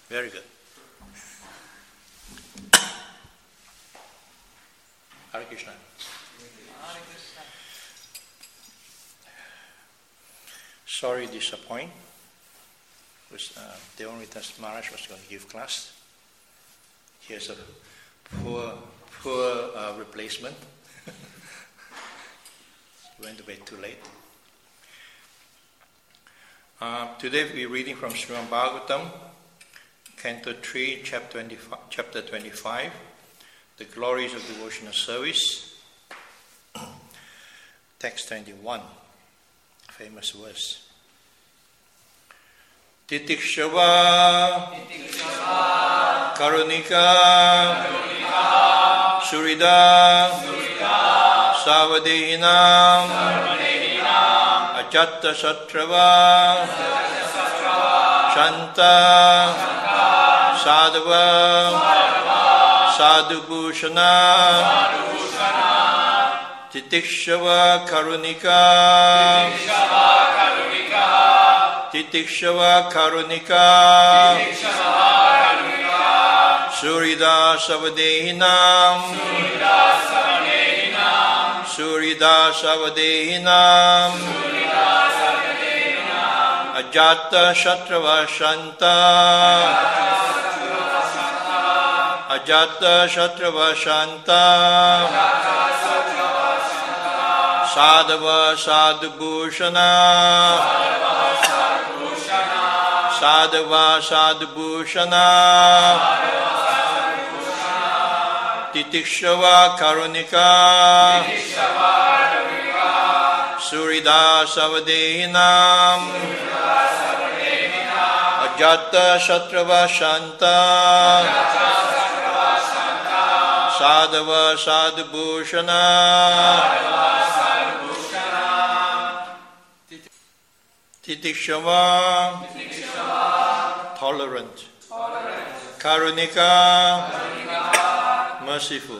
Very good. Hare Krishna. Hare Krishna. Sorry to disappoint. The only time Maharaj was going to give class. Here's a poor replacement. Went away too late. Today we're reading from Srimad Bhagavatam, Canto 3, Chapter 25, The Glories of Devotional Service, Text 21, famous verse. Titikshava Karunika Surida Savadehinam Ajatta Satrava Shanta Sadhava Sadhubhushana Titikshava Karunika Titikshava Karunika Surida Savadehinam Surida Savadehinam Ajata Shatrava Shanta Ajata Shatrava Shanta Sadhava Sadhubhushana Sadhava Sadhubhushana Titikshava Karunika Surida Savadehinam Ajata Shatrava Shanta Sadhava Sadhubhushana Titikshava tolerant. Karunika merciful.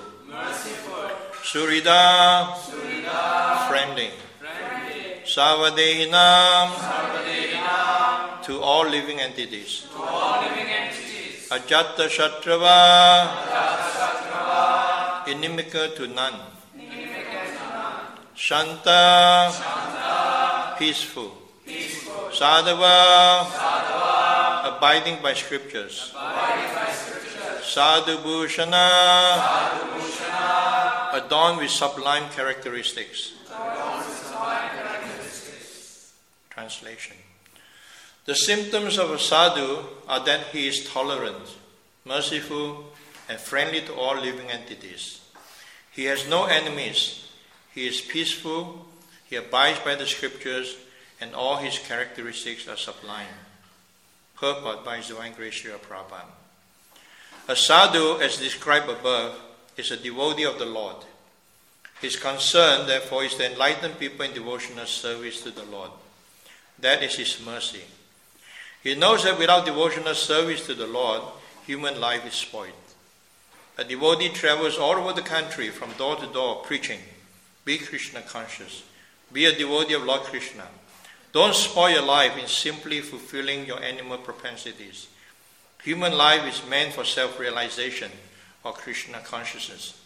Surida friendly. Savadehinam to all living entities. Ajata Shatrava inimical to none. Shanta peaceful. Sadhava abiding by scriptures. Sadhubhushana adorned with sublime characteristics. Translation. The symptoms of a sadhu are that he is tolerant, merciful, and friendly to all living entities. He has no enemies. He is peaceful. He abides by the scriptures, and all his characteristics are sublime. Purport by His Divine Grace Srila Prabhupada. A sadhu, as described above, is a devotee of the Lord. His concern, therefore, is to enlighten people in devotional service to the Lord. That is his mercy. He knows that without devotional service to the Lord, human life is spoiled. A devotee travels all over the country from door to door preaching, be Krishna conscious, be a devotee of Lord Krishna. Don't spoil your life in simply fulfilling your animal propensities. Human life is meant for self-realization or Krishna consciousness.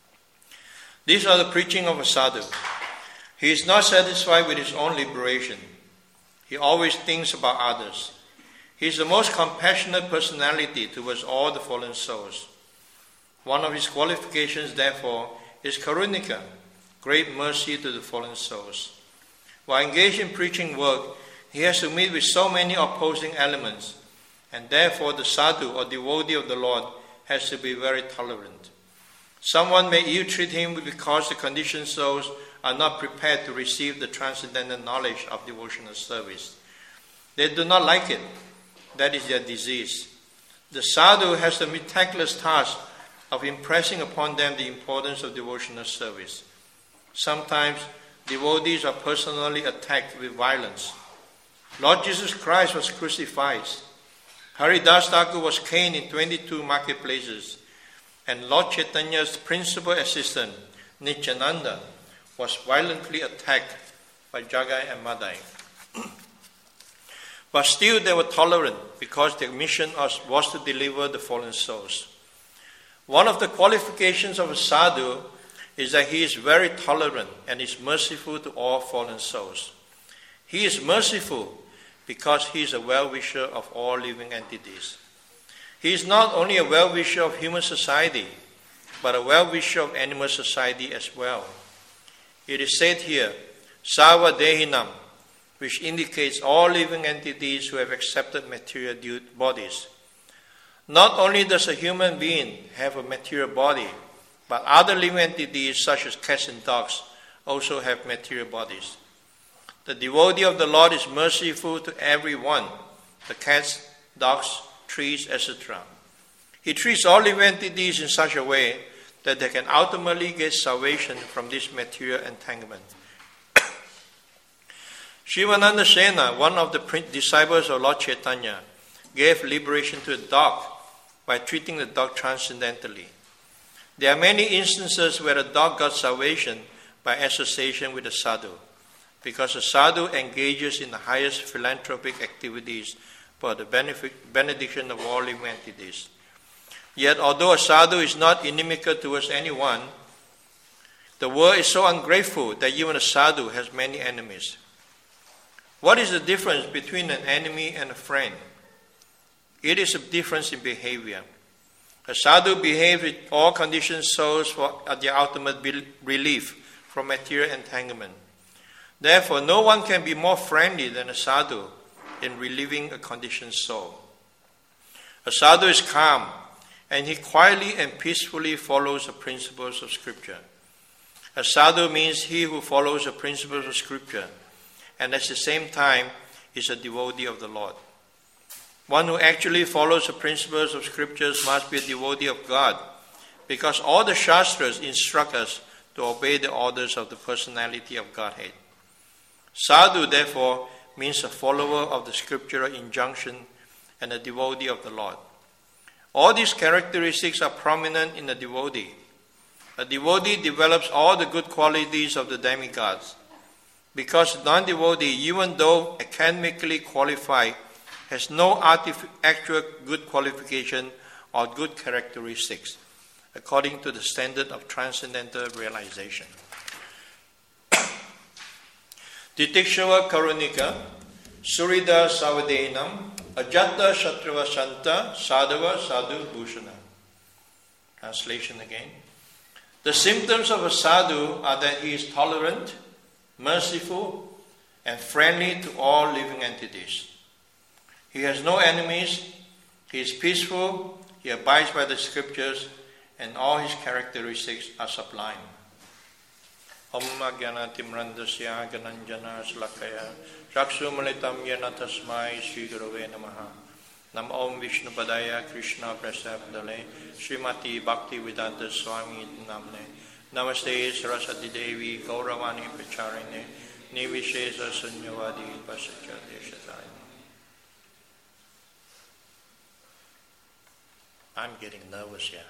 These are the preaching of a sadhu. He is not satisfied with his own liberation. He always thinks about others. He is the most compassionate personality towards all the fallen souls. One of his qualifications, therefore, is Karunika, great mercy to the fallen souls. While engaged in preaching work, he has to meet with so many opposing elements, and therefore the sadhu or devotee of the Lord has to be very tolerant. Someone may ill-treat him because the conditioned souls are not prepared to receive the transcendental knowledge of devotional service. They do not like it. That is their disease. The sadhu has the meticulous task of impressing upon them the importance of devotional service. Sometimes devotees are personally attacked with violence. Lord Jesus Christ was crucified. Haridas Thakur was caned in 22 marketplaces. And Lord Chaitanya's principal assistant, Nityananda, was violently attacked by Jagai and Madai. But still they were tolerant because their mission was to deliver the fallen souls. One of the qualifications of a sadhu is that he is very tolerant and is merciful to all fallen souls. He is merciful because he is a well-wisher of all living entities. He is not only a well-wisher of human society, but a well-wisher of animal society as well. It is said here, Sarva Dehinam, which indicates all living entities who have accepted material bodies. Not only does a human being have a material body, but other living entities such as cats and dogs also have material bodies. The devotee of the Lord is merciful to everyone, the cats, dogs, trees, etc. He treats all living entities in such a way that they can ultimately get salvation from this material entanglement. Shivananda Sena, one of the disciples of Lord Chaitanya, gave liberation to a dog by treating the dog transcendentally. There are many instances where a dog got salvation by association with a sadhu, because a sadhu engages in the highest philanthropic activities for the benediction of all living entities. Yet, although a sadhu is not inimical towards anyone, the world is so ungrateful that even a sadhu has many enemies. What is the difference between an enemy and a friend? It is a difference in behavior. A sadhu behaves with all conditioned souls for their ultimate relief from material entanglement. Therefore, no one can be more friendly than a sadhu in relieving a conditioned soul. A sadhu is calm, and he quietly and peacefully follows the principles of Scripture. A sadhu means he who follows the principles of Scripture, and at the same time is a devotee of the Lord. One who actually follows the principles of Scriptures must be a devotee of God, because all the Shastras instruct us to obey the orders of the personality of Godhead. Sadhu, therefore, means a follower of the scriptural injunction and a devotee of the Lord. All these characteristics are prominent in a devotee. A devotee develops all the good qualities of the demigods, because a non-devotee, even though academically qualified, has no actual good qualification or good characteristics, according to the standard of transcendental realization. Titikshava Karunika, Surida Savadenam, Ajata Shatrava Santa, Sadhava Sadhu Bhushana. Translation again. The symptoms of a sadhu are that he is tolerant, merciful, and friendly to all living entities. He has no enemies, he is peaceful, he abides by the scriptures, and all his characteristics are sublime. Om Jnana Timrandasya Gananjana Slakaya Raksu Malitam Yana Tasmai Sri Gurave Namaha Nam Om Vishnu Padaya Krishna Prasabdale Srimati Bhakti Vedanta Swami Namne Namaste Saraswati Devi Gauravani Pacharine Nivishesa Sunyavadi Pasacha Deshataya. I'm getting nervous here.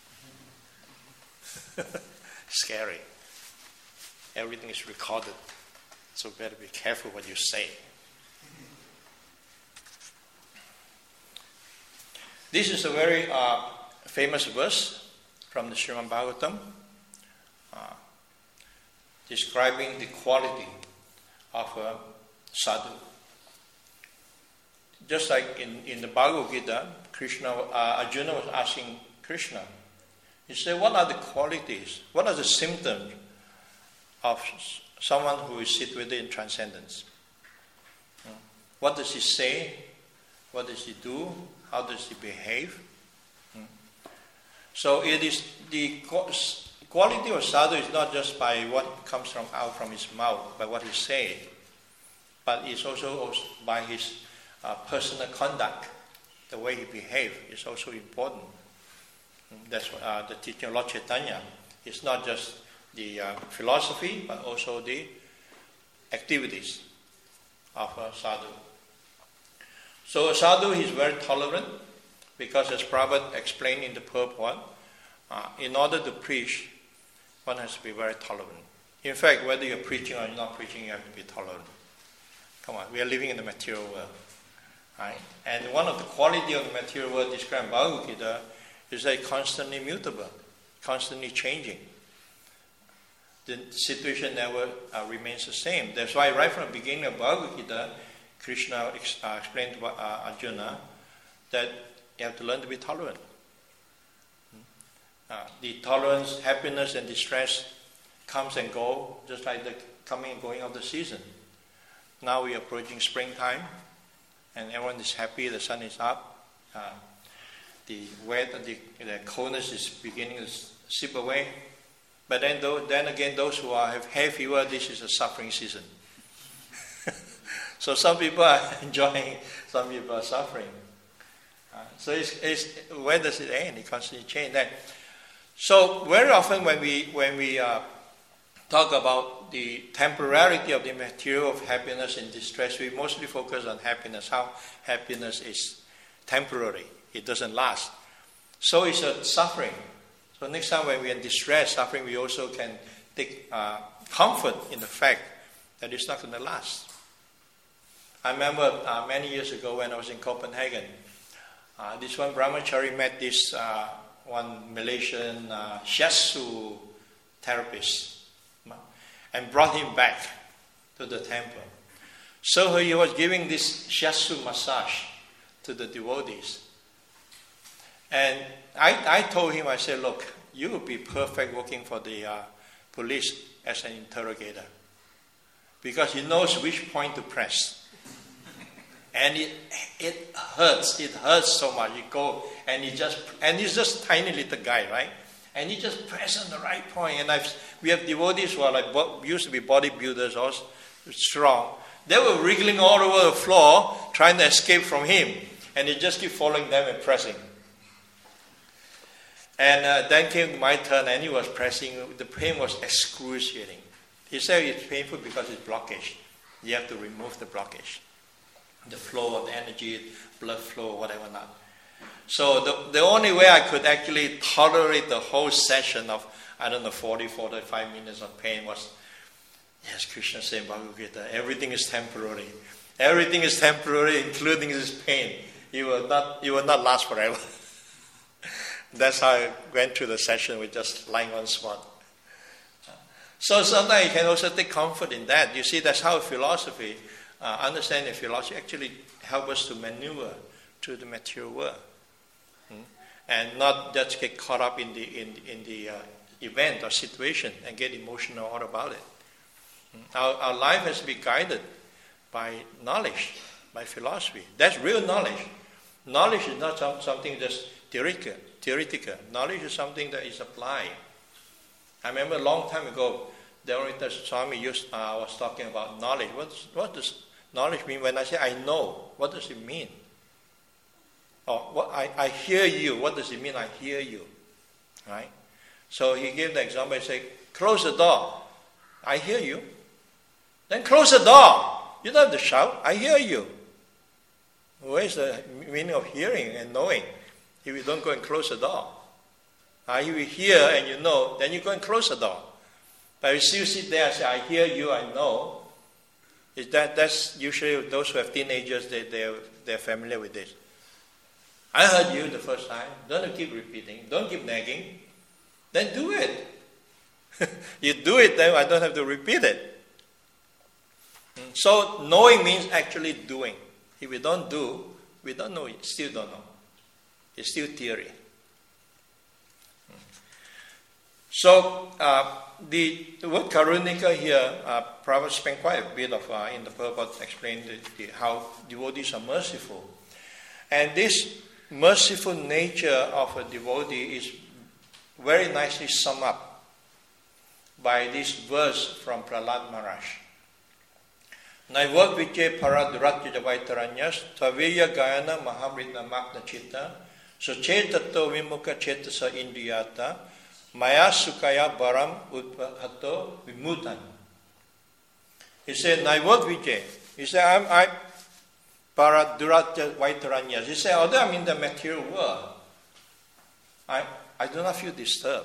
Scary. Everything is recorded, so better be careful what you say. This is a very famous verse from the Srimad Bhagavatam, describing the quality of a sadhu. Just like in the Bhagavad Gita, Arjuna was asking Krishna, he said, what are the qualities, what are the symptoms of someone who is situated in transcendence? What does he say? What does he do? How does he behave? So it is the quality of sadhu is not just by what comes out from his mouth, by what he says, but it's also by his personal conduct, the way he behaves is also important. That's the teaching of Lord Chaitanya. It's not just the philosophy, but also the activities of a sadhu. So a sadhu is very tolerant, because as Prabhupada explained in the purport, in order to preach, one has to be very tolerant. In fact, whether you're preaching or not preaching, you have to be tolerant. Come on, we are living in the material world. Right? And one of the quality of the material world described in Bhagavad Gita is that constantly mutable, constantly changing. The situation never remains the same. That's why right from the beginning of Bhagavad Gita, Krishna explained to Arjuna that you have to learn to be tolerant. The tolerance, happiness, and distress comes and go, just like the coming and going of the season. Now we are approaching springtime, and everyone is happy. The sun is up. The weather, the coldness is beginning to slip away. But then again, those who have hay fever, this is a suffering season. So some people are enjoying, some people are suffering. So where does it end? It constantly changes. So very often when we talk about the temporality of the material of happiness and distress, we mostly focus on happiness, how happiness is temporary. It doesn't last. So is suffering. So next time when we are in distress, suffering, we also can take comfort in the fact that it's not going to last. I remember many years ago when I was in Copenhagen, this one brahmachari met this one Malaysian shiatsu therapist and brought him back to the temple. So he was giving this shiatsu massage to the devotees. And I told him, I said, look, you would be perfect working for the police as an interrogator, because he knows which point to press. And it hurts so much. You go and he's just tiny little guy, right? And he just presses on the right point. And we have devotees who are like used to be bodybuilders, also strong. They were wriggling all over the floor trying to escape from him, and he just keep following them and pressing. And then came my turn, and he was pressing. The pain was excruciating. He said it's painful because it's blockage. You have to remove the blockage. The flow of the energy, blood flow, whatever not. So the only way I could actually tolerate the whole session of, 40, 45 minutes of pain was, yes, Krishna said in Bhagavad Gita, everything is temporary. Everything is temporary, including this pain. It will not last forever. That's how I went through the session with just lying on spot. So sometimes you can also take comfort in that. You see, that's how philosophy, understanding philosophy actually help us to maneuver through the material world, and not just get caught up in the event or situation and get emotional all about it. Our life has to be guided by knowledge, by philosophy. That's real knowledge. Knowledge is not something that's theoretical. Knowledge is something that is applied. I remember a long time ago, Devaratta Swami was talking about knowledge. What does knowledge mean? When I say I know, what does it mean? Or I hear you. What does it mean? I hear you, right? So he gave the example. He said, "Close the door." I hear you. Then close the door. You don't have to shout. I hear you. Where is the meaning of hearing and knowing if you don't go and close the door? If you hear and you know, then you go and close the door. But if you sit there and say, I hear you, I know, that's usually those who have teenagers, they're familiar with this. I heard you the first time. Don't keep repeating. Don't keep nagging. Then do it. You do it, then I don't have to repeat it. So knowing means actually doing. If we don't do, we don't know, still don't know. It's still theory. So the word karunika here, Prabhupada spent quite a bit of in the purport explaining how devotees are merciful. And this merciful nature of a devotee is very nicely summed up by this verse from Prahlad Maharaj. Naivat viche paraduratya javaittaranyas taveya gayana mahamritna magna chitta sochetato vimukha chetasa indriyata maya sukaya baram utpahato vimutan. He said, Naivat viche. He said, I'm paraduratya vaittaranyas. He said, although I'm in the material world, I do not feel disturbed.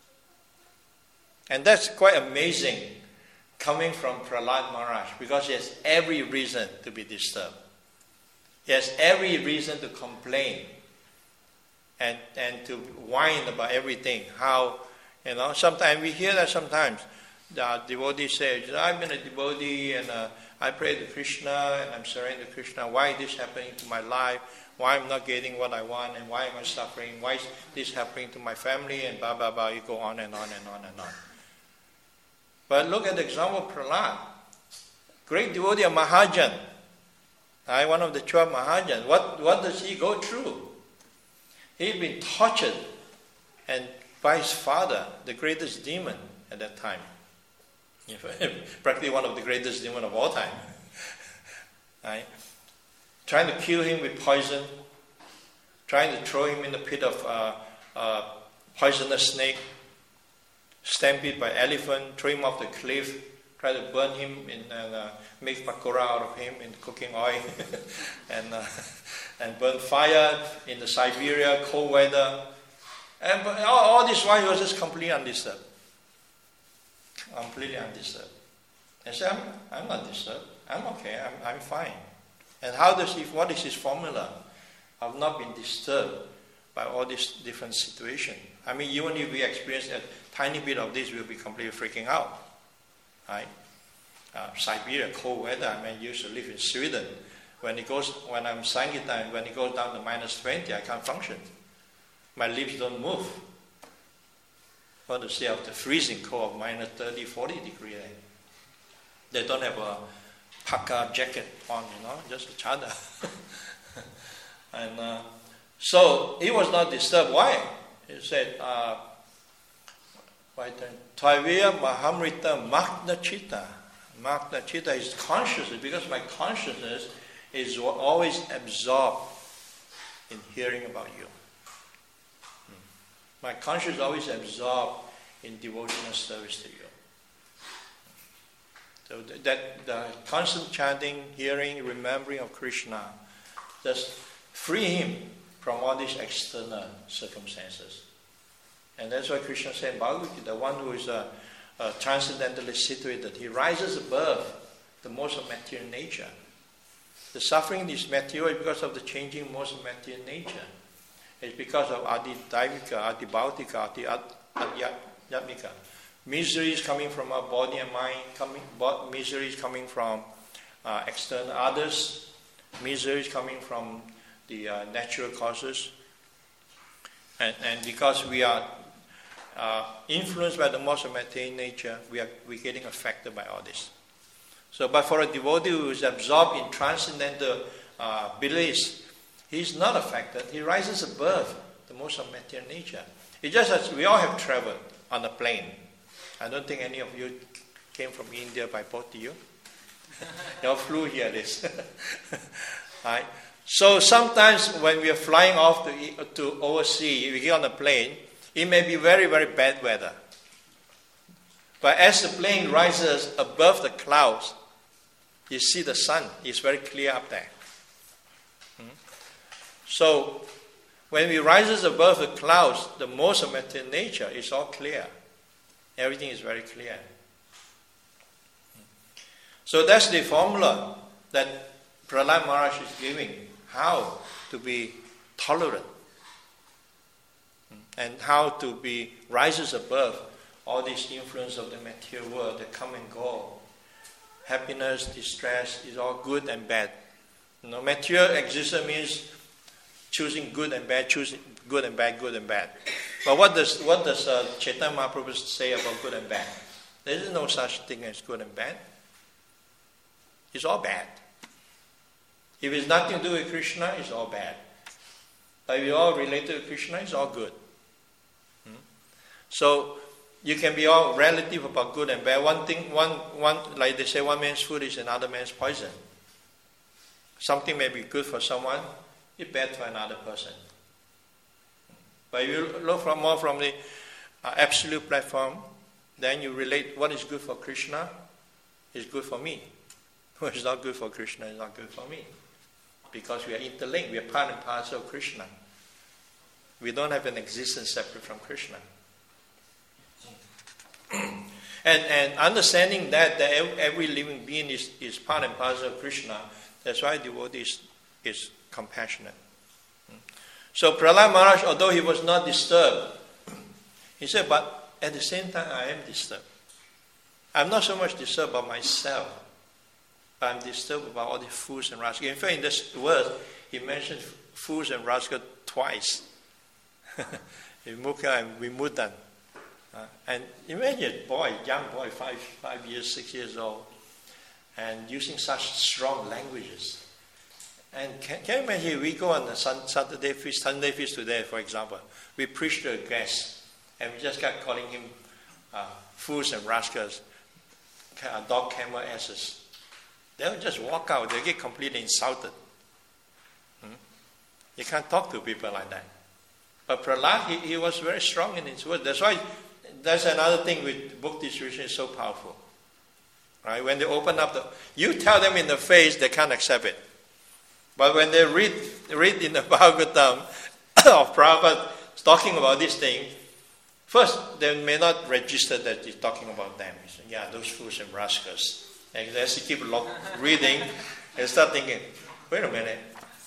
And that's quite amazing coming from Prahlad Maharaj, because he has every reason to be disturbed. He has every reason to complain and to whine about everything. How, sometimes we hear that sometimes. The devotee says, I've been a devotee and I pray to Krishna and I'm surrendering to Krishna. Why is this happening to my life? Why I'm not getting what I want and why am I suffering? Why is this happening to my family? And blah, blah, blah. You go on and on and on and on. But look at the example of Prahlad. Great devotee of Mahajan. One of the 12 Mahajans. What does he go through? He'd been tortured and by his father, the greatest demon at that time. Practically one of the greatest demons of all time. Right? Trying to kill him with poison, trying to throw him in the pit of poisonous snake, stampede by elephant, throw him off the cliff, try to burn him and make pakora out of him in cooking oil, and burn fire in the Siberia, cold weather. And all this while he was just completely undisturbed. Completely undisturbed. And said, I'm not disturbed. I'm okay. I'm fine. And what is his formula? I've not been disturbed by all these different situations. I mean, even if we experience a tiny bit of this, we'll be completely freaking out. Right? Siberia, cold weather. I mean, I used to live in Sweden. When I'm Sankirtan, when it goes down to minus 20, I can't function. My lips don't move. Want to say after freezing cold of minus 30, 40 degrees. They don't have a parka jacket on, just a chadar. And so he was not disturbed. Why? He said, Tvaya Mahamrita Magna Chitta. Magna Chitta is consciousness, because my consciousness is always absorbed in hearing about you. My consciousness is always absorbed in devotional service to you. So that the constant chanting, hearing, remembering of Krishna, just free him from all these external circumstances. And that's why Krishna said in Bhagavad Gita, the one who is transcendentally situated, he rises above the modes of material nature. The suffering is material because of the changing modes of material nature. It's because of Adi Daivika, Adi Bhautika, Adi Adhyatmika. Misery is coming from our body and mind, misery is coming from external others, misery is coming from the natural causes. And because we are influenced by the modes of material nature, we're getting affected by all this. So, but for a devotee who is absorbed in transcendental beliefs, he's not affected. He rises above the modes of material nature. It's just as we all have traveled on a plane. I don't think any of you came from India by boat, do you? You all flew here, this. Right? So sometimes when we are flying off to overseas, we get on a plane, it may be very, very bad weather. But as the plane rises above the clouds, you see the sun. It's very clear up there. So when we rises above the clouds, the most of material nature is all clear. Everything is very clear. So that's the formula that Prahlad Maharaj is giving, how to be tolerant and how to be rises above all this influence of the material world that come and go. Happiness, distress is all good and bad. Material existence means choosing good and bad, choosing good and bad, good and bad. But what does Chaitanya Mahaprabhu say about good and bad? There is no such thing as good and bad. It's all bad. If it's nothing to do with Krishna, it's all bad. But if we all related to Krishna, it's all good. So you can be all relative about good and bad. One like they say, one man's food is another man's poison. Something may be good for someone, it's bad for another person. But if you look more from the absolute platform, then you relate what is good for Krishna is good for me. What is not good for Krishna is not good for me. Because we are interlinked, we are part and parcel of Krishna. We don't have an existence separate from Krishna. And understanding that every living being is part and parcel of Krishna, that's why devotee is compassionate. So Prahlad Maharaj, although he was not disturbed, he said, but at the same time I am disturbed. I'm not so much disturbed about myself, but I'm disturbed about all the fools and rascals. In fact, in this verse, he mentioned fools and rascals twice. Mukha and Vimudan. And imagine a young boy, 5 years, 6 years old, and using such strong languages. And can you imagine, we go on the Sunday feast today, for example, we preach to a guest, and we just got calling him fools and rascals, dog, camel, asses. They'll just walk out, they get completely insulted. You can't talk to people like that. But Prahlad, he was very strong in his words. That's why, that's another thing with book distribution is so powerful. Right? When they open up, you tell them in the face, they can't accept it. But when they read in the Bhagavatam of Prabhupada talking about this thing, first, they may not register that he's talking about them. He said, yeah, those fools and rascals. And as you keep reading, and start thinking, wait a minute.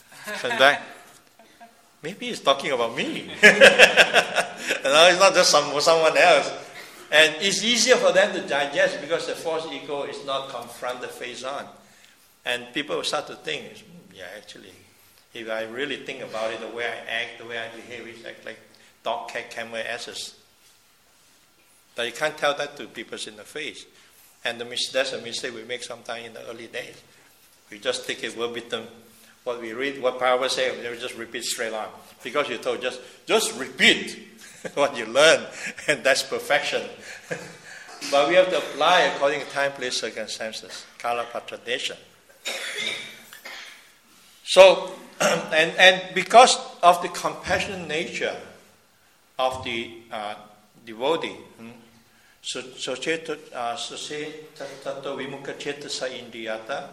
Maybe he's talking about me. No, it's not just someone else. And it's easier for them to digest because the false ego is not confronted face on. And people will start to think, yeah, actually, if I really think about it, the way I act, the way I behave, it's like dog, cat, camel, asses. But you can't tell that to people in the face. And that's a mistake we make sometimes in the early days. We just take it verbatim. What we read, what Prabhupada says, we just repeat straight on. Because you're told, just repeat what you learn, and that's perfection. But we have to apply according to time, place, circumstances. Kala Patra Desha. So, and because of the compassionate nature of the devotee, so tato vimukha cetasa indriyata.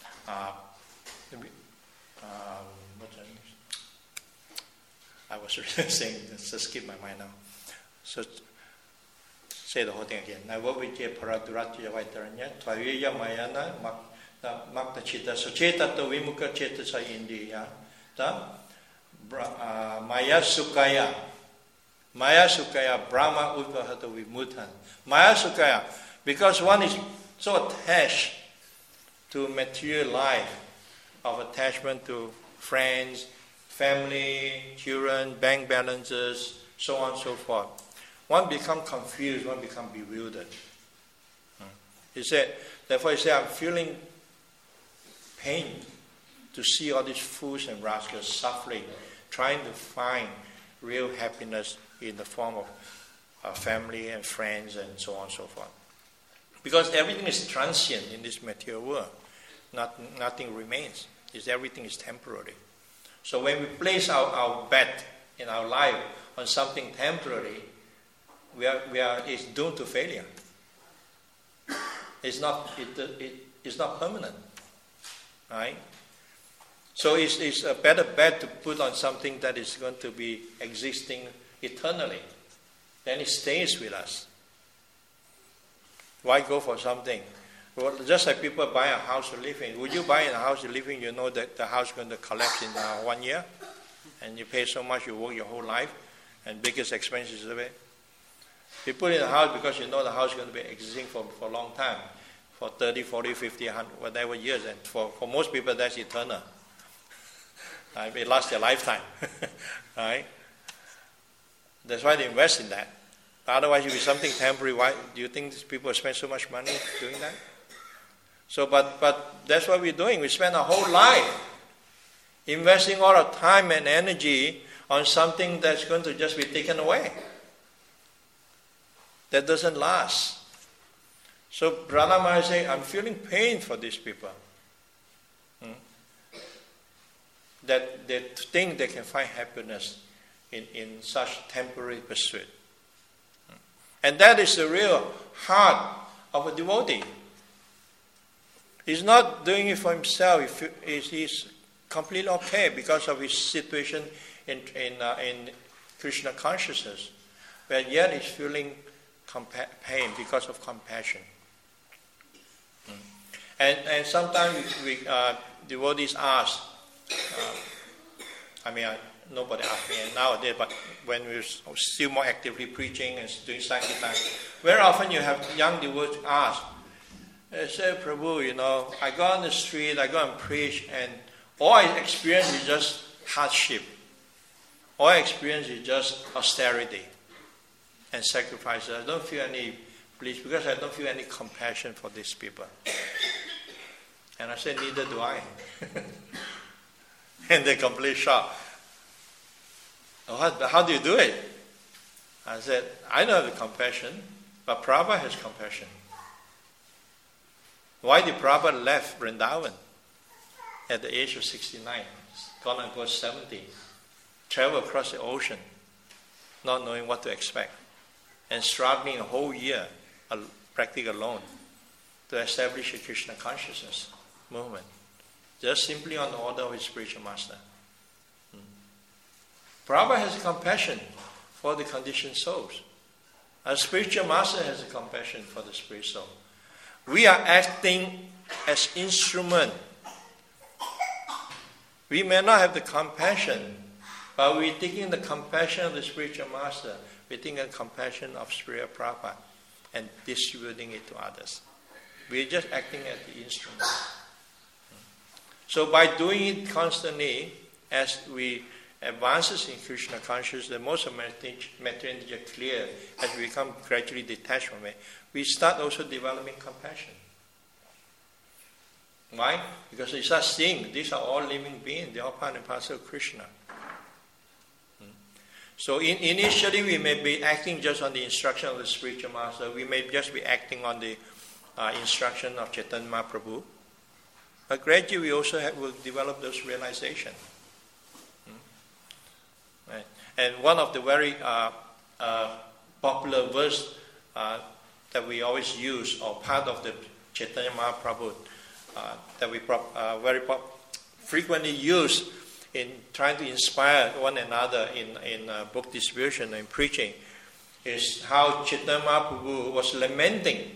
I was saying, just skip my mind now. So, say the whole thing again. Navavijaya paraduratya vaitaranya, tvaviya mayana, makta chitta, sucetato vimukha cetasa indriya, maya sukaya, brahma udvahato vimuthan. Maya sukaya, because one is so attached to material life, of attachment to friends, family, children, bank balances, so on and so forth. One becomes confused, one becomes bewildered. Therefore he said, I'm feeling pain to see all these fools and rascals suffering, trying to find real happiness in the form of family and friends and so on and so forth. Because everything is transient in this material world. Nothing remains. Everything is temporary. So when we place our bet in our life on something temporary, it's doomed to failure. It's not permanent, right? So it's a better bet to put on something that is going to be existing eternally. Then it stays with us. Why go for something? Well, just like people buy a house to live in. Would you buy a house to live in, you know that the house is going to collapse in 1 year? And you pay so much, you work your whole life, and biggest expenses of it. You put in a house because you know the house is going to be existing for a long time, for 30, 40, 50, 100, whatever years. And for most people, that's eternal. It lasts their lifetime. Right? That's why they invest in that. Otherwise, if it's something temporary, why do you think these people spend so much money doing that? So, but that's what we're doing. We spend our whole life investing all our time and energy on something that's going to just be taken away. That doesn't last. So Prahlad Maharaj is saying, I'm feeling pain for these people. That they think they can find happiness in such temporary pursuit. And that is the real heart of a devotee. He's not doing it for himself. He's completely okay because of his situation in Krishna consciousness. But yet he's feeling pain because of compassion. And sometimes devotees ask, Nobody asked me nowadays, but when we were still more actively preaching and doing sankirtan, very often you have young devotees ask, they say, Prabhu, I go on the street, I go and preach, and all I experience is just hardship. All I experience is just austerity and sacrifice. I don't feel any bliss because I don't feel any compassion for these people. And I said, neither do I. And they completely shocked. How do you do it? I said, I don't have the compassion, but Prabhupada has compassion. Why did Prabhupada left Vrindavan at the age of 69, gone and go 70, travel across the ocean, not knowing what to expect, and struggling a whole year, practically alone, to establish a Krishna consciousness movement, just simply on the order of his spiritual master. Prabhupada has compassion for the conditioned souls. Our spiritual master has a compassion for the spirit soul. We are acting as instrument. We may not have the compassion, but we're taking the compassion of the spiritual master, we're taking the compassion of spiritual Prabhupada and distributing it to others. We're just acting as the instrument. So by doing it constantly, as we advances in Krishna consciousness, the most of material are clear, as we become gradually detached from it, we start also developing compassion. Why? Because we start seeing these are all living beings, they are part and parcel of Krishna. So initially we may be acting just on the instruction of the spiritual master, we may just be acting on the instruction of Chaitanya Mahaprabhu, but gradually we also will develop those realizations. Right. And one of the very popular verse that we always use, or part of the Chaitanya Mahaprabhu that we frequently use in trying to inspire one another in book distribution and preaching, is how Chaitanya Mahaprabhu was lamenting.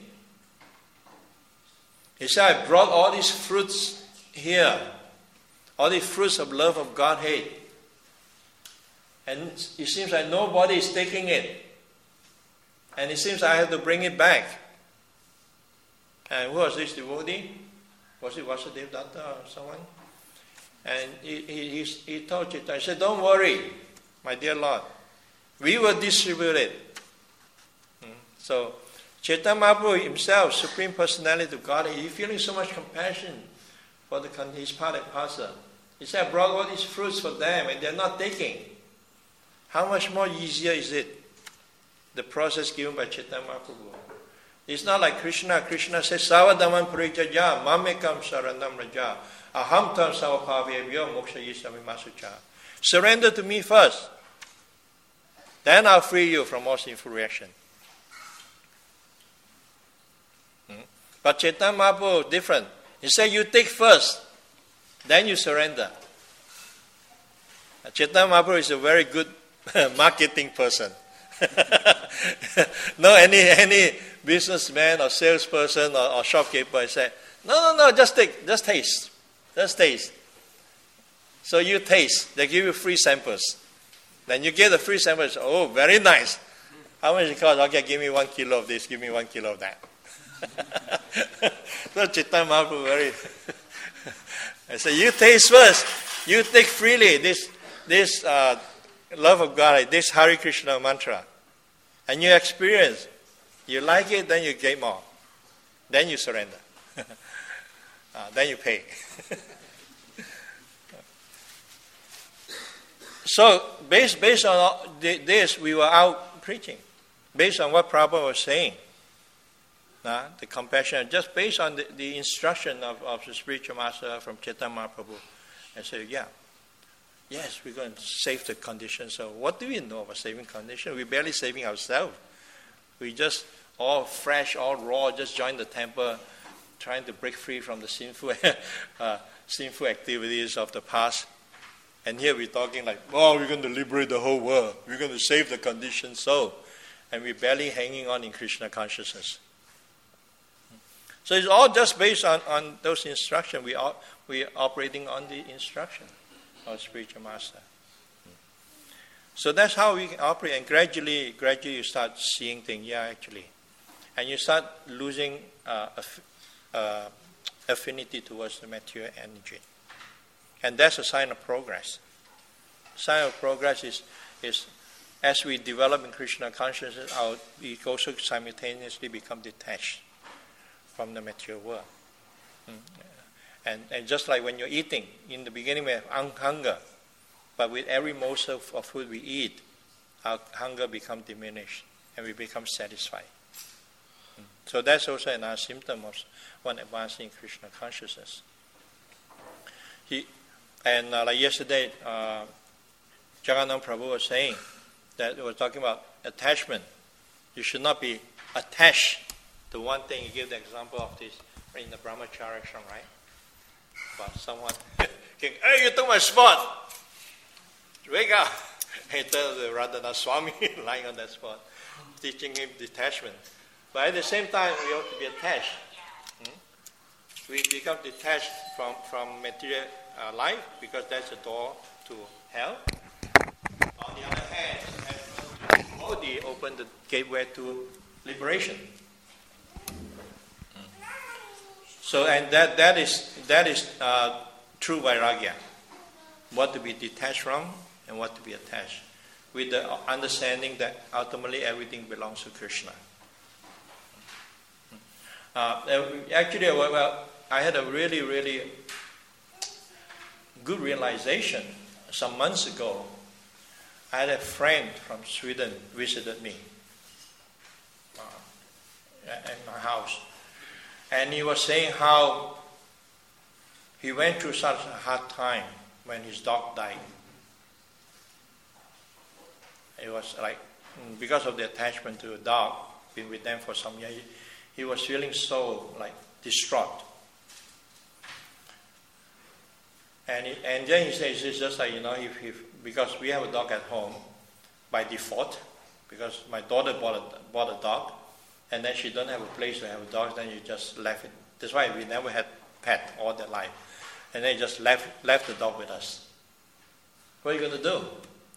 He said, I brought all these fruits here, all these fruits of love of Godhead, and it seems like nobody is taking it. And it seems I have to bring it back. And who was this devotee? Was it Vasudev Datta or someone? And he told Chaitanya, he said, don't worry, my dear Lord. We will distribute it. So Chaitanya Mahaprabhu himself, Supreme Personality of God, he's feeling so much compassion for his part and parcel. He said, I brought all these fruits for them and they're not taking. How much more easier is it, the process given by Chaitanya Mahaprabhu? It's not like Krishna. Krishna says, Savadaman Parijaja, Mamekam Saranam Raja, Aham Tam Savapavebhyo Moksha Yisami Masucha. Surrender to me first. Then I'll free you from all sinful reaction. But Chaitanya Mahaprabhu different. He said, you take first, then you surrender. Chaitanya Mahaprabhu is a very good marketing person. No, any businessman or salesperson or shopkeeper say, no, just taste. Just taste. So you taste. They give you free samples. Then you get the free samples. Oh, very nice. How much it cost? Okay, give me 1 kilo of this, give me 1 kilo of that. So Chaitanya Mahaprabhu very... I say, you taste first. You take freely this love of God, this Hare Krishna mantra. And you experience. You like it, then you get more. Then you surrender. Then you pay. So, based on this, we were out preaching. Based on what Prabhupada was saying. The compassion, just based on the instruction of the spiritual master from Chaitanya Mahaprabhu. I said, yes, we're going to save the condition. So what do we know about saving condition? We're barely saving ourselves. We just all fresh, all raw, just joined the temple, trying to break free from the sinful activities of the past. And here we're talking like, we're going to liberate the whole world. We're going to save the conditioned soul. And we're barely hanging on in Krishna consciousness. So it's all just based on those instructions. We are operating on the instruction of spiritual master. So that's how we can operate, and gradually you start seeing things, actually. And you start losing affinity towards the material energy. And that's a sign of progress. Sign of progress is as we develop in Krishna consciousness, we also simultaneously become detached from the material world. And just like when you're eating, in the beginning we have hunger, but with every morsel of food we eat, our hunger becomes diminished and we become satisfied. So that's also another symptom of one advancing in Krishna consciousness. Like yesterday, Jagannath Prabhu was saying that we were talking about attachment. You should not be attached to one thing. You give the example of this in the Brahmacharya ashram, right? About someone, hey, you took my spot. Wake up. He tells the Radhanath Swami lying on that spot, teaching him detachment. But at the same time, we have to be attached. We become detached from material life because that's the door to hell. On the other hand, Bodhi opened the gateway to liberation. So, and that is true vairagya. What to be detached from and what to be attached, with the understanding that ultimately everything belongs to Krishna. Actually, I had a really, really good realization some months ago. I had a friend from Sweden visited me at my house, and he was saying how he went through such a hard time when his dog died. It was like, because of the attachment to the dog, been with them for some years, he was feeling so like distraught. And then he says, it's just like, because we have a dog at home by default, because my daughter bought a dog, and then she don't have a place to have a dog, then you just left it. That's why we never had pet all their life. And then you just left the dog with us. What are you going to do?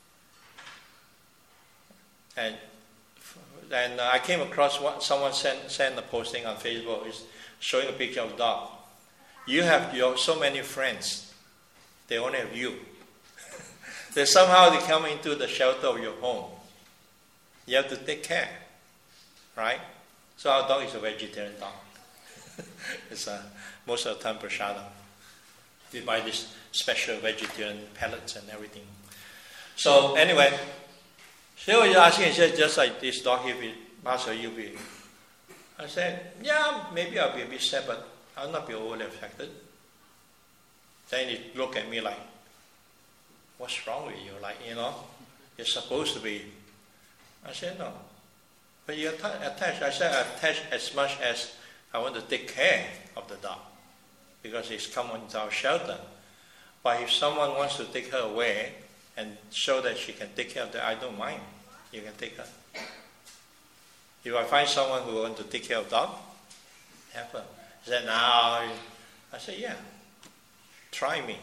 And I came across someone sent a posting on Facebook, is showing a picture of a dog. You have so many friends. They only have you. Then somehow they come into the shelter of your home. You have to take care, right? So our dog is a vegetarian dog. It's most of the time prasadam. We buy this special vegetarian pellets and everything. So anyway, she was asking, he said, just like this dog, if it passes, you'll be. I said, yeah, maybe I'll be a bit sad, but I'll not be overly affected. Then he looked at me like, what's wrong with you? Like, you're supposed to be. I said, no. But you're attached. I said, attached as much as I want to take care of the dog, because it's come into our shelter. But if someone wants to take her away and show that she can take care of that, I don't mind. You can take her. If I find someone who wants to take care of dog, have her. He said, no. I said, yeah. Try me.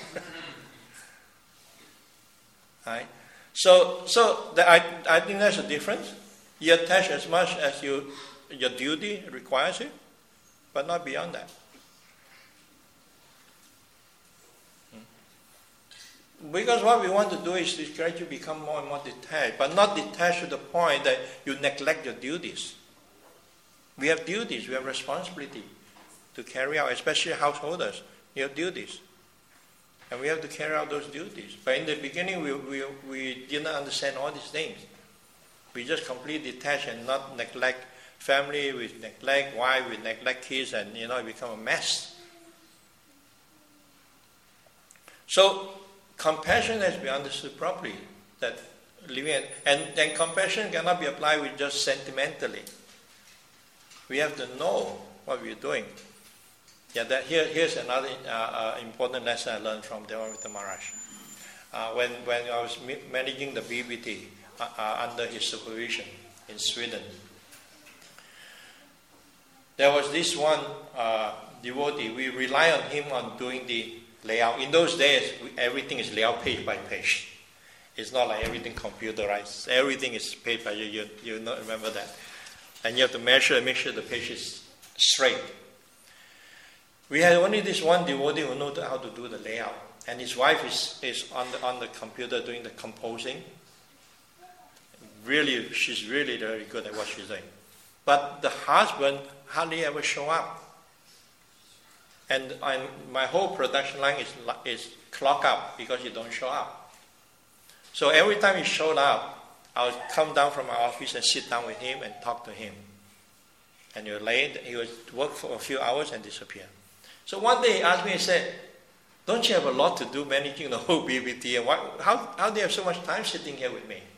Right? So I think that's the difference. You attach as much as your duty requires it, but not beyond that. Because what we want to do is to gradually become more and more detached, but not detached to the point that you neglect your duties. We have duties, we have responsibility to carry out, especially householders. You have duties. And we have to carry out those duties. But in the beginning, we didn't understand all these things. We just completely detach and not neglect family, we neglect wife, we neglect kids, and it become a mess. So compassion has to be understood properly. That living and compassion cannot be applied with just sentimentally. We have to know what we're doing. Yeah, here's another important lesson I learned from Devamrita Maharaj. When I was managing the BBT under his supervision in Sweden, there was this one devotee. We rely on him on doing the layout. In those days, everything is layout page by page. It's not like everything computerized. Everything is paper. You not remember that. And you have to measure and make sure the page is straight. We had only this one devotee who knows how to do the layout. And his wife is on the computer doing the composing. Really, she's really very good at what she's doing. But the husband hardly ever show up. And my whole production line is clogged up because he don't show up. So every time he showed up, I would come down from my office and sit down with him and talk to him. And he would work for a few hours and disappear. So one day he asked me, he said, don't you have a lot to do managing the whole BBT? And how do you have so much time sitting here with me?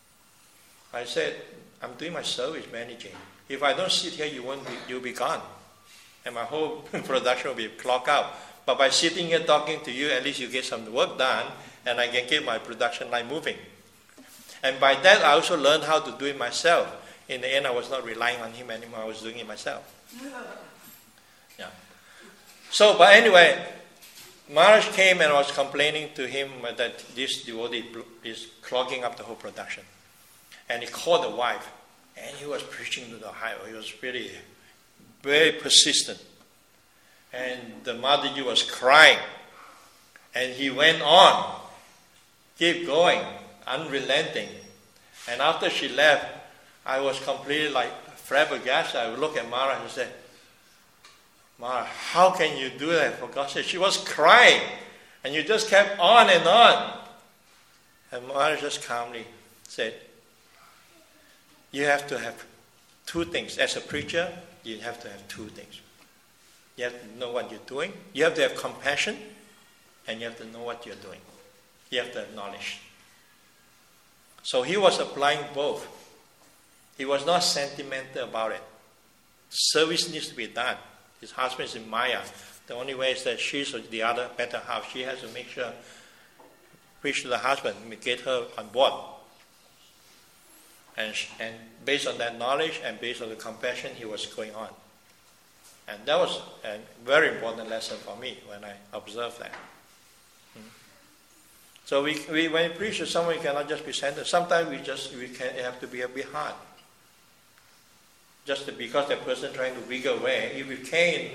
I said, I'm doing my service managing. If I don't sit here, you'll be gone. And my whole production will be clogged out. But by sitting here talking to you, at least you get some work done, and I can keep my production line moving. And by that, I also learned how to do it myself. In the end, I was not relying on him anymore. I was doing it myself. Yeah. So, but anyway, Maharaj came and was complaining to him that this devotee is clogging up the whole production. And he called the wife, and he was preaching to the highway. He was really very persistent. And the Mataji was crying. And he went on, keep going, unrelenting. And after she left, I was completely like flabbergasted. I would look at Mara and say, Mara, how can you do that? For God's sake, she was crying. And you just kept on and on. And Mara just calmly said, you have to have two things. As a preacher, you have to have two things. You have to know what you're doing. You have to have compassion. And you have to know what you're doing. You have to have knowledge. So he was applying both. He was not sentimental about it. Service needs to be done. His husband is in Maya. The only way is that she's the other better half. She has to make sure, preach to the husband, get her on board. And based on that knowledge and based on the compassion, he was going on. And that was a very important lesson for me when I observed that. So when we preach to someone, we cannot just be centered. Sometimes we have to be a bit hard. Just because that person trying to wiggle away, if you care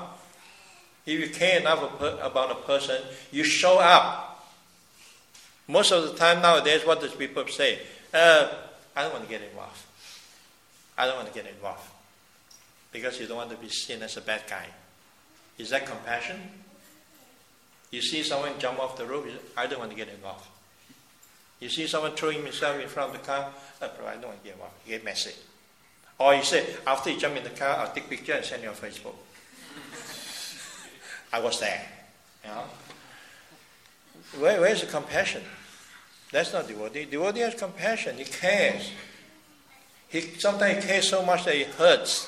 enough about a person, you show up. Most of the time nowadays, what does people say? I don't want to get involved. I don't want to get involved. Because you don't want to be seen as a bad guy. Is that compassion? You see someone jump off the roof, I don't want to get involved. You see someone throwing himself in front of the car, I don't want to get involved. You get messy. Or you say, after you jump in the car, I'll take a picture and send you on Facebook. I was there. You know? Where's the compassion? That's not devotee. Devotee has compassion. He cares. Sometimes he cares so much that it hurts.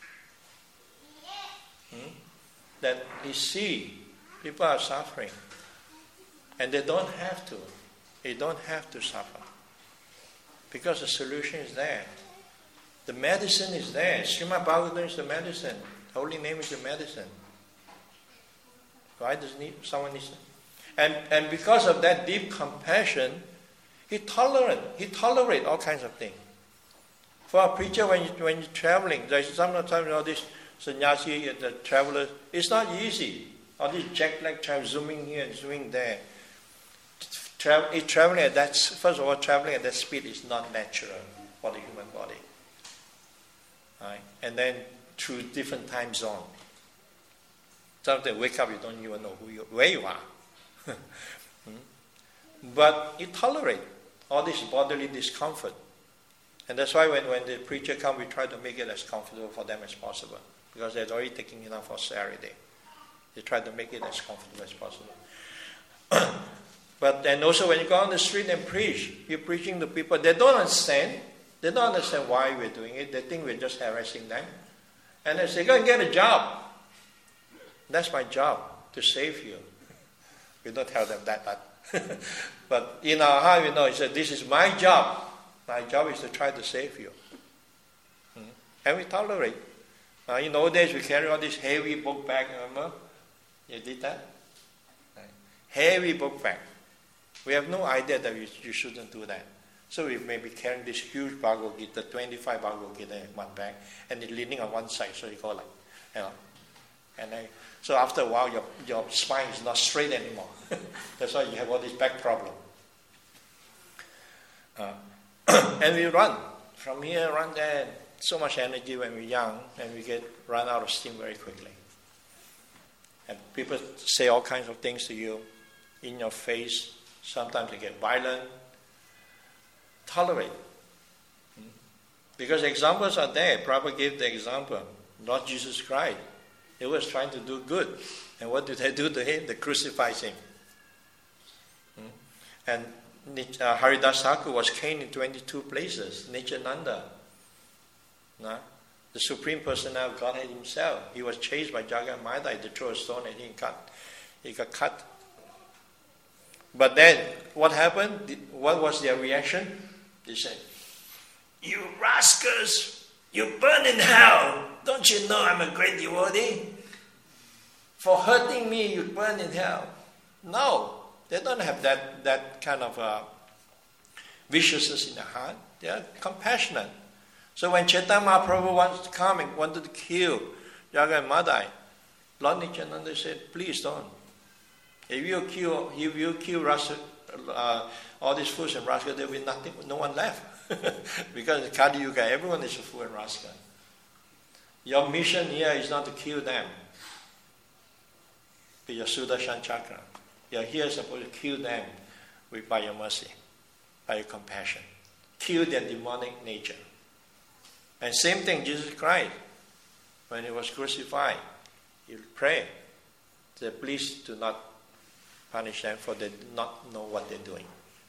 That he sees people are suffering. And they don't have to. They don't have to suffer. Because the solution is there. The medicine is there. Srimad Bhagavatam is the medicine. The holy name is the medicine. Why does someone need? And because of that deep compassion, he tolerates all kinds of things. For a preacher, when you're traveling, there's sometimes all this sannyasi, the traveler, it's not easy. All this jet lag time, zooming here and zooming there. Traveling at that, first of all, traveling at that speed is not natural for the human body. Right? And then through different time zones. Sometimes you wake up, you don't even know where you are. But you tolerate all this bodily discomfort. And that's why when the preacher comes, we try to make it as comfortable for them as possible. Because they're already taking enough for Saturday. They try to make it as comfortable as possible. But then also when you go on the street and preach, you're preaching to people, they don't understand. They don't understand why we're doing it. They think we're just harassing them. And they say, go and get a job. That's my job, to save you. We don't tell them that, but in our heart, we know, he said, this is my job. My job is to try to save you. And we tolerate. In old days, we carry all this heavy book bag, remember? You did that? Right. Heavy book bag. We have no idea that you shouldn't do that. So we may be carrying this huge Bhagavad Gita, 25 Bhagavad Gita in one bag, and it's leaning on one side, so you go like, so after a while, your spine is not straight anymore. That's why you have all this back problem. And we run from here, run there. So much energy when we're young, and we run out of steam very quickly. And people say all kinds of things to you, in your face. Sometimes they get violent. Tolerate. Because examples are there. Prabhupada gave the example. Lord Jesus Christ. He was trying to do good. And what did they do to him? They crucified him. And Haridas Thakur was caned in 22 places. Nityananda, the Supreme Personality of Godhead himself, he was chased by Jagat Maya. They threw a stone at him. He got cut. But then, what happened? What was their reaction? They said, "You rascals, you burn in hell. Don't you know I'm a great devotee? For hurting me, you burn in hell." No, they don't have that kind of viciousness in their heart. They are compassionate. So when Chaitanya Mahaprabhu wanted to kill Jagat Madai, Lord Nityananda said, "Please don't. If you kill all these fools and rascals, there will be nothing, no one left." Because in Kali Yuga, everyone is a fool and rascal. Your mission here is not to kill them with your Sudarshan Chakra. You're here supposed to kill them by your mercy, by your compassion. Kill their demonic nature. And same thing, Jesus Christ, when he was crucified, he prayed, said, "Please do not punish them, for they do not know what they're doing."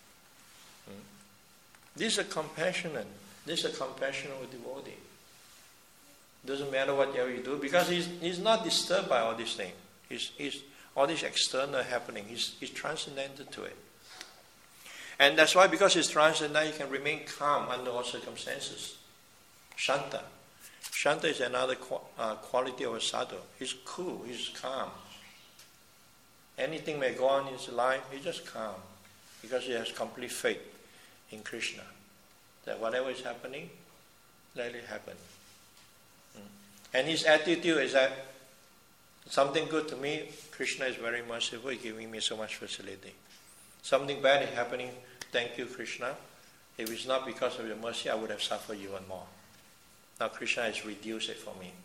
This is a compassionate devotee. Doesn't matter whatever you do, because he's not disturbed by all these things. He's all this external happening. He's transcendental to it. And that's why, because he's transcendental, he can remain calm under all circumstances. Shanta. Shanta is another quality of a sadhu. He's cool, he's calm. Anything may go on in his life, he's just calm. Because he has complete faith in Krishna. That whatever is happening, let it happen. And his attitude is that something good to me, Krishna is very merciful, he's giving me so much facility. Something bad is happening, thank you, Krishna. If it's not because of your mercy, I would have suffered even more. Now Krishna has reduced it for me.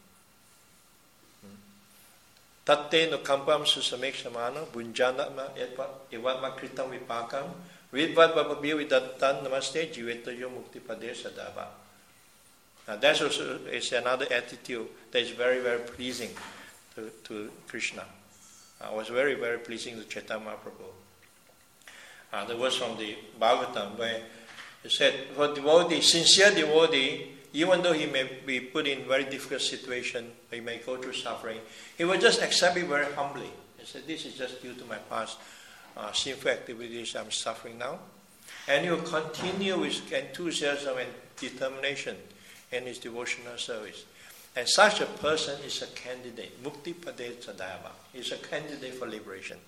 Tatte nukampam susameksamano bunjanatma evatma kritam vipakam vidvat vapabiyo vidattan namaste jivetayo muktipade sadava. Now that also is another attitude that is very, very pleasing to Krishna. Was very, very pleasing to Chaitanya Mahaprabhu. There was from the Bhagavatam where he said, for devotee, sincere devotee, even though he may be put in very difficult situation, he may go through suffering, he will just accept it very humbly. He said, "This is just due to my past sinful activities I'm suffering now." And he will continue with enthusiasm and determination in his devotional service. And such a person is a candidate, Mukti Pade Sadhava. He's a candidate for liberation.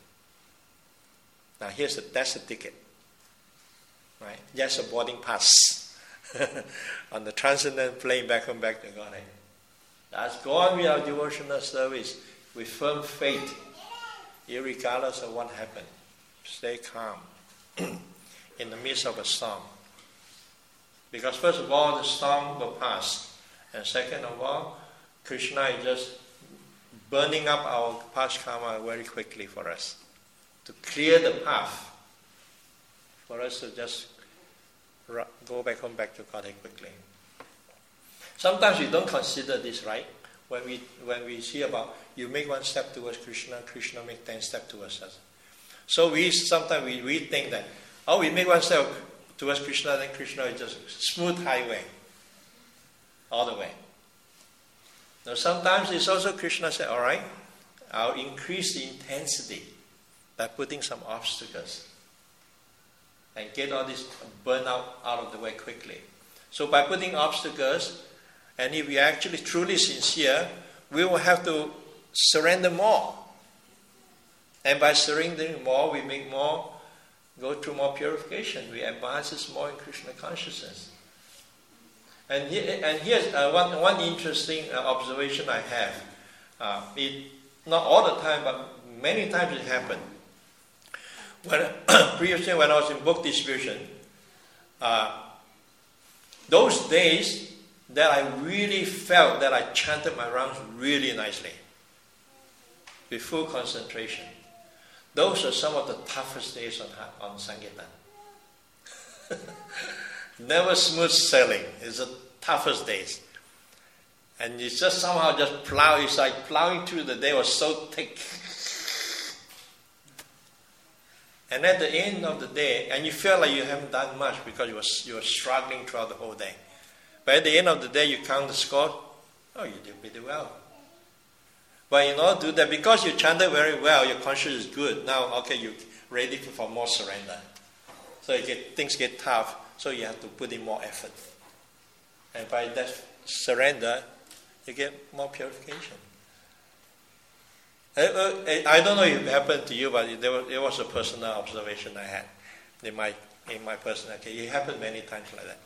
Now that's the ticket. Right? That's a boarding pass. On the transcendent plane back to Godhead. Let's go on with our devotional service with firm faith, irregardless of what happens. Stay calm in the midst of a storm. Because first of all, the storm will pass. And second of all, Krishna is just burning up our past karma very quickly for us. To clear the path. For us to just go back to Godhead quickly. Sometimes we don't consider this, right? When we see about you make one step towards Krishna, Krishna make 10 steps towards us. So sometimes we think that, we make one step towards Krishna, then Krishna is just smooth highway all the way. Now sometimes it's also Krishna said, all right, I'll increase the intensity by putting some obstacles. And get all this burnout out of the way quickly. So by putting obstacles, and if we are actually truly sincere, we will have to surrender more. And by surrendering more, we make more go through more purification. We advance more in Krishna consciousness. And here's one interesting observation I have. Not all the time, but many times it happened. Previously, when I was in book distribution, those days that I really felt that I chanted my rounds really nicely, with full concentration. Those are some of the toughest days on Sankirtan. Never smooth sailing. It's the toughest days. And it's just somehow just plow. It's like plowing through the day was so thick. And at the end of the day, and you feel like you haven't done much because you were struggling throughout the whole day. But at the end of the day, you count the score. Oh, you did pretty well. But in order to do that, because you chanted very well, your conscience is good. Now, okay, you're ready for more surrender. So things get tough, so you have to put in more effort. And by that surrender, you get more purification. I don't know if it happened to you, but it was a personal observation I had in my personal case. It happened many times like that.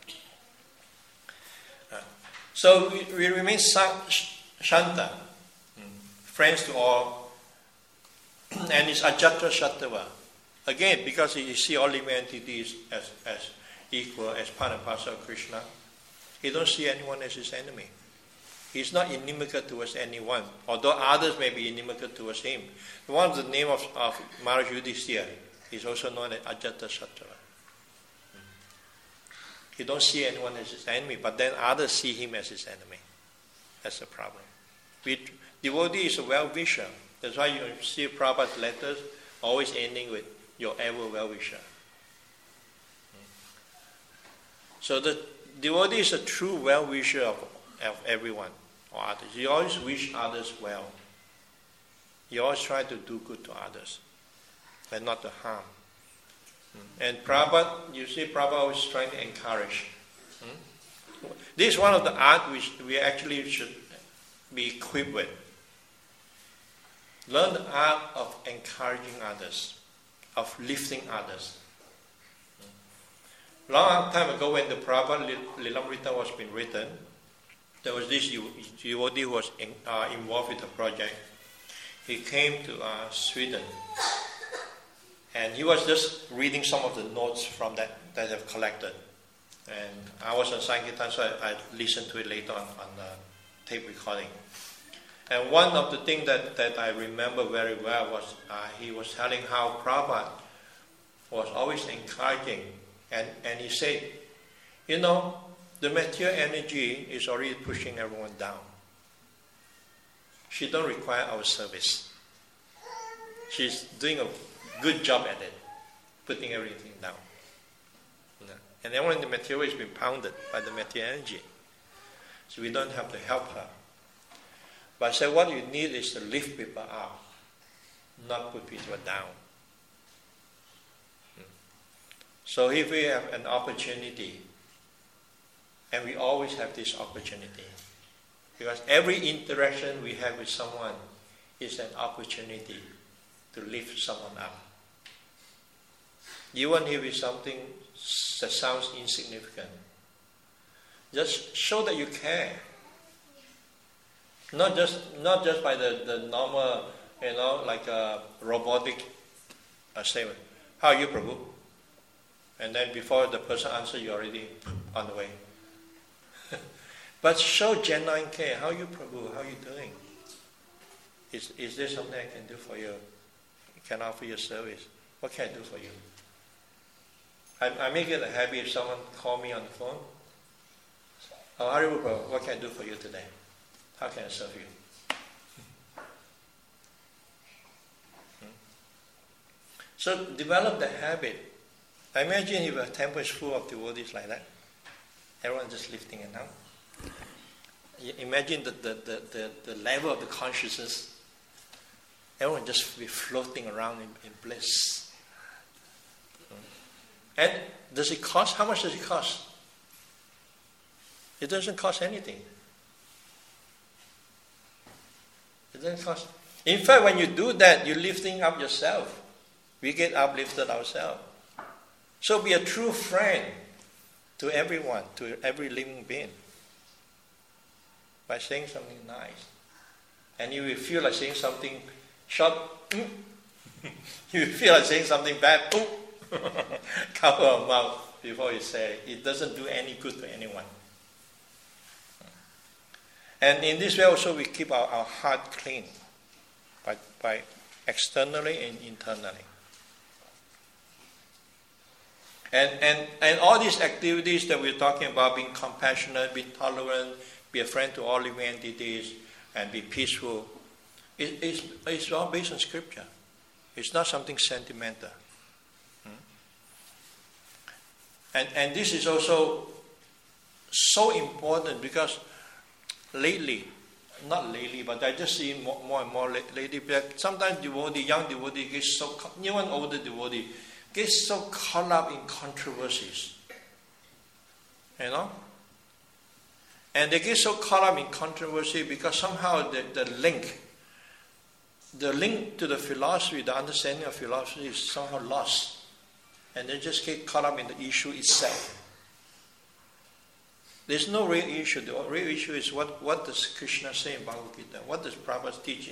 So we remain Shanta, friends to all, and it's Ajata Shatava. Again, because you see all living entities as equal, as part and parcel of Krishna, he don't see anyone as his enemy. He's not inimical towards anyone, although others may be inimical towards him. One of the name of Maharaj Yudhishthira is also known as Ajata Shatava. He don't see anyone as his enemy, but then others see him as his enemy. That's the problem. Devotee is a well-wisher. That's why you see Prabhupada's letters always ending with your ever well-wisher. So the devotee is a true well-wisher of everyone or others. You always wish others well. You always try to do good to others and not to harm. And Prabhupada, you see Prabhupada always trying to encourage. This is one of the art which we actually should be equipped with. Learn the art of encouraging others, of lifting others. Long time ago when the Prabhupada Lilamrita was being written, there was this devotee who was involved with the project. He came to Sweden, and he was just reading some of the notes from that I've collected. And I was on Sankirtan, so I listened to it later on the tape recording. And one of the things that I remember very well was he was telling how Prabhupada was always encouraging, and he said, you know, the material energy is already pushing everyone down. She don't require our service. She's doing a good job at it, putting everything down. And everyone in the material is being pounded by the material energy. So we don't have to help her. But I said what you need is to lift people up, not put people down. So if we have an opportunity, and we always have this opportunity, because every interaction we have with someone is an opportunity to lift someone up. Even if it's something that sounds insignificant, just show that you care. Not just by the normal, like a robotic statement. How are you, Prabhu? And then before the person answers, you're already on the way. But show genuine care. How are you, Prabhu? How are you doing? Is there something I can do for you? Can I offer you service? What can I do for you? I make it a habit if someone calls me on the phone. Oh, Haribu Prabhu, what can I do for you today? How can I serve you? So develop the habit. I imagine if a temple is full of devotees like that, everyone just lifting it up. Imagine the level of the consciousness. Everyone just be floating around in bliss. And does it cost? How much does it cost? It doesn't cost anything. It doesn't cost. In fact, when you do that, you're lifting up yourself. We get uplifted ourselves. So be a true friend to everyone, to every living being, by saying something nice. And you will feel like saying something short, you will feel like saying something bad, cover your mouth before you say it. It doesn't do any good to anyone. And in this way also we keep our heart clean, by externally and internally. And all these activities that we're talking about, being compassionate, being tolerant, be a friend to all living entities, and be peaceful, it's all based on Scripture. It's not something sentimental. And this is also so important because not lately, but I just see more and more lately, but sometimes young devotee gets so, even older devotee, gets so caught up in controversies. You know? And they get so caught up in controversy because somehow the link to the philosophy, the understanding of philosophy is somehow lost. And they just get caught up in the issue itself. There's no real issue. The real issue is what does Krishna say in Bhagavad Gita? What does Prabhupada teach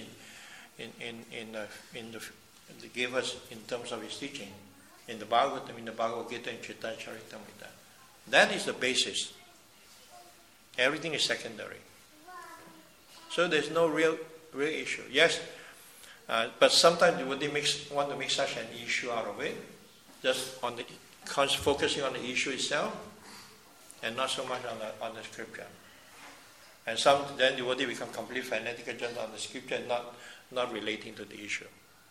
give us in terms of his teaching in the Bhagavatam, in the Bhagavad Gita, and Chaitanya Charitamrita? That is the basis. Everything is secondary. So there's no real issue. Yes, but sometimes they want to make such an issue out of it, just focusing on the issue itself, and not so much on the Scripture. And then devotee become completely fanatical just on the Scripture and not relating to the issue.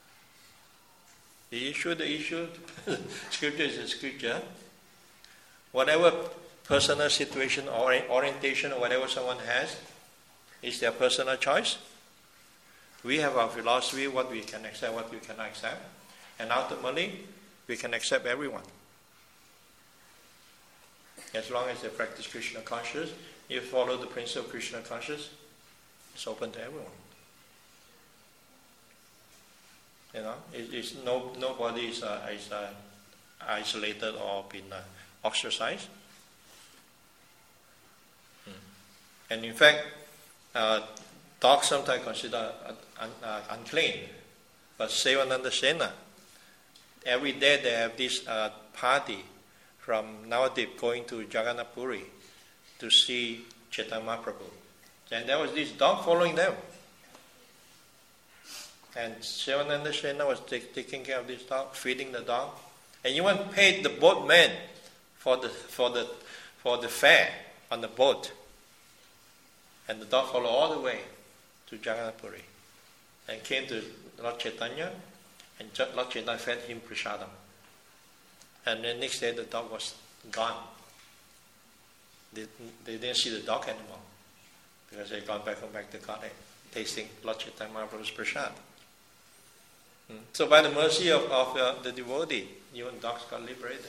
The issue, Scripture is the Scripture. Whatever personal situation or orientation or whatever someone has is their personal choice. We have our philosophy, what we can accept, what we cannot accept. And ultimately, we can accept everyone. As long as they practice Krishna consciousness, you follow the principle of Krishna consciousness, it's open to everyone. You know, nobody is isolated or been ostracized. And in fact, dogs sometimes considered unclean. But Sevananda Sena, every day they have this party from Navadip going to Jagannath Puri to see Chaitanya Mahaprabhu. And there was this dog following them. And Sevananda Sena was taking care of this dog, feeding the dog. And even paid the boatman for the fare on the boat. And the dog followed all the way to Jagannath Puri and came to Lord Chaitanya, and Lord Chaitanya fed him prasadam. And then next day the dog was gone. They didn't see the dog anymore because they had gone back to Godhead, tasting Lord Chaitanya Mahaprabhu's prasad. So by the mercy of the devotee, even dogs got liberated.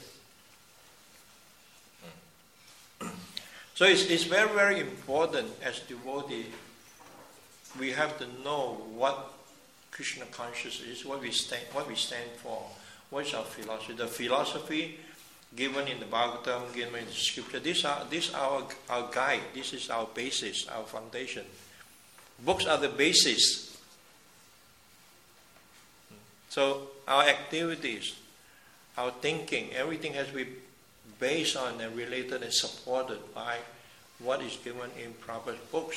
So it's very, very important as devotee, we have to know what Krishna consciousness is, what we stand for, what is our philosophy. The philosophy given in the Bhagavatam, given in the Scripture, this is our guide, this is our basis, our foundation. Books are the basis. So our activities, our thinking, everything has to be based on and related and supported by what is given in Prabhupada's books.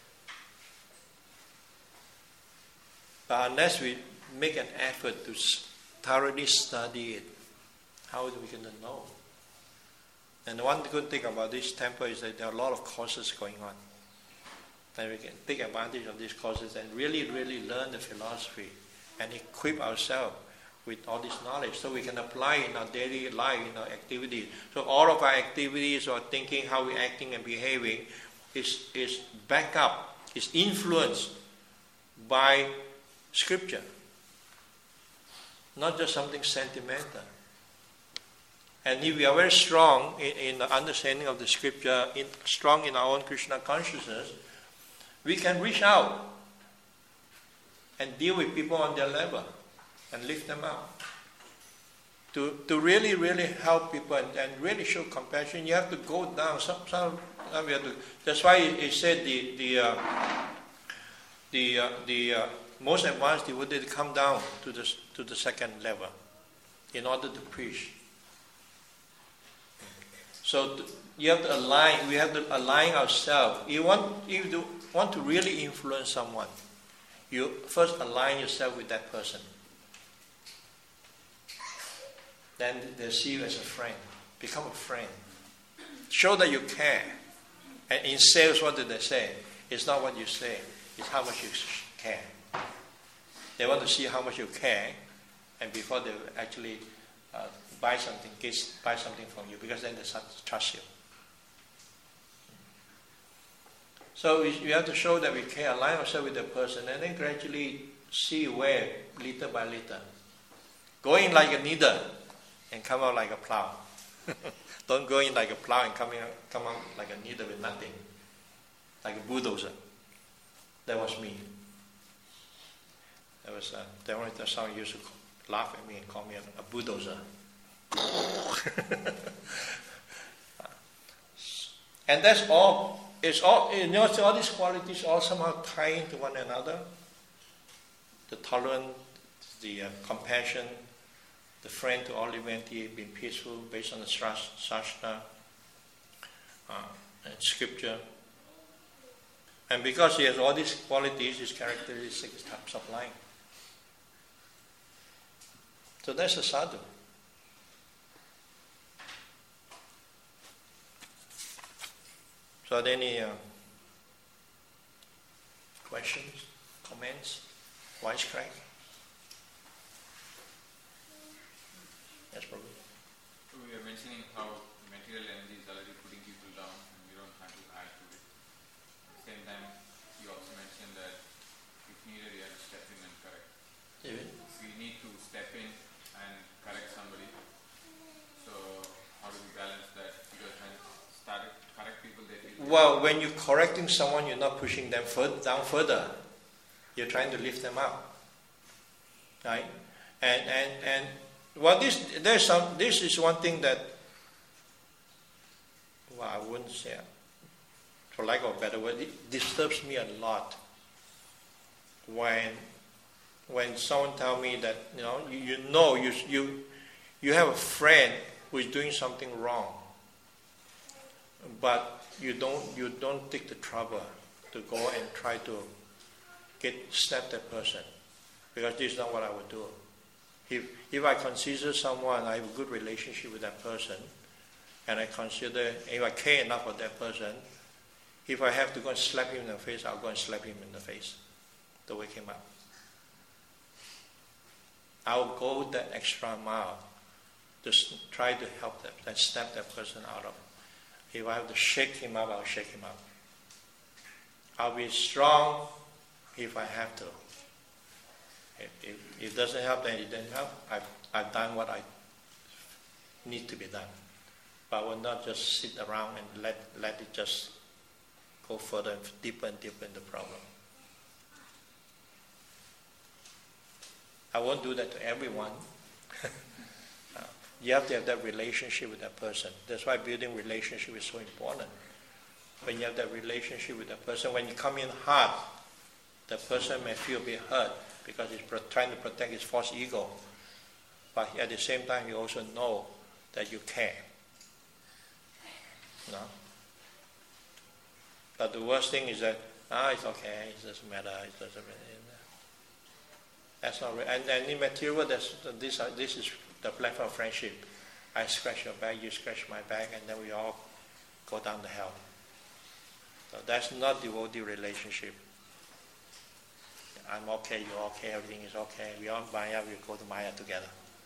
But unless we make an effort to thoroughly study it, how are we going to know? And the one good thing about this temple is that there are a lot of courses going on. And we can take advantage of these courses and really, really learn the philosophy and equip ourselves with all this knowledge so we can apply in our daily life, in our activities. So all of our activities or thinking, how we're acting and behaving is backed up, is influenced by Scripture. Not just something sentimental. And if we are very strong in the understanding of the Scripture, strong in our own Krishna consciousness, we can reach out and deal with people on their level and lift them up. to really, really help people and really show compassion, you have to go down. Some we have to. That's why it said the most advanced devotee come down to the second level in order to preach. So you have to align. We have to align ourselves. If you want to really influence someone, you first align yourself with that person. Then they see you as a friend. Become a friend. Show that you care. And in sales, what do they say? It's not what you say. It's how much you care. They want to see how much you care, and before they actually buy something from you, because then they start to trust you. So we have to show that we care, align ourselves with the person, and then gradually see where, little by little. Go in like a needle and come out like a plow. Don't go in like a plow and come out like a needle with nothing, like a bulldozer. That was me. That was someone used to laugh at me and call me a bulldozer. And that's all. It's all. All these qualities all somehow tie into one another. The tolerance, the compassion, the friend to all humanity, being peaceful based on the Shastra and scripture. And because he has all these qualities, his characteristics types of life. So that's a sadhu. So are there any questions, comments, wisecrack? Yes, probably. So we are mentioning how material energy is already putting people down and we don't have to add to it. At the same time, you also mentioned that if needed, you have to step in and correct. David? We need to step in and correct somebody. So how do we balance that? Because when correct people, they feel... Well, when you're correcting someone, you're not pushing them down further. You're trying to lift them up. Right? And well, this is one thing that, well, I wouldn't say, for lack of a better word, it disturbs me a lot when someone tells me that you have a friend who is doing something wrong, but you don't take the trouble to go and try to snap that person, because this is not what I would do. If I consider someone, I have a good relationship with that person, and I consider, if I care enough for that person, if I have to go and slap him in the face, I'll go and slap him in the face to wake him up. I'll go that extra mile to try to help them and snap that person out of it. If I have to shake him up, I'll shake him up. I'll be strong if I have to. If it doesn't help, then it doesn't help. I've done what I need to be done. But I will not just sit around and let it just go further, deeper and deeper in the problem. I won't do that to everyone. You have to have that relationship with that person. That's why building relationship is so important. When you have that relationship with that person, when you come in hard, the person may feel a bit hurt because he's trying to protect his false ego. But at the same time, you also know that you care. No? But the worst thing is that, it's okay, it doesn't matter, it doesn't matter. That's not real. And in material, this is the platform of friendship. I scratch your back, you scratch my back, and then we all go down the hell. So that's not devotee relationship. I'm okay, you're okay, everything is okay. We all Maya, we go to Maya together.